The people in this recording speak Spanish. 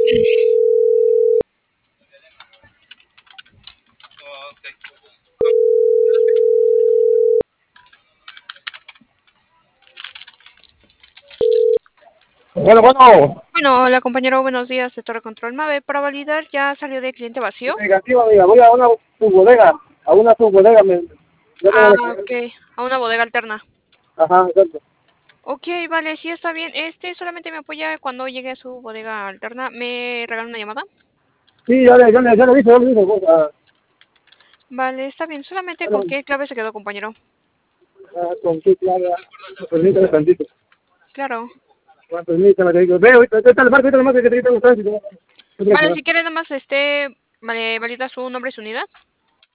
Bueno. Bueno, hola compañero, buenos días de Torre Control Mave. Para validar, ¿ya salió de cliente vacío? Negativo, amiga. Voy a una subbodega. A una subbodega. Ya tengo que Ok, a una bodega alterna. Ajá, exacto. Ok, vale, sí está bien. Solamente me apoya cuando llegue a su bodega alterna. ¿Me regala una llamada? Sí, ya le dije. Vale, está bien. ¿Solamente con qué clave se quedó, compañero? Con qué clave. Permítame tantito. Claro. Permítame, te digo. Ve, ahorita ahorita el marco que te digo. Vale, si quiere nada más, vale, valida su nombre y su unidad.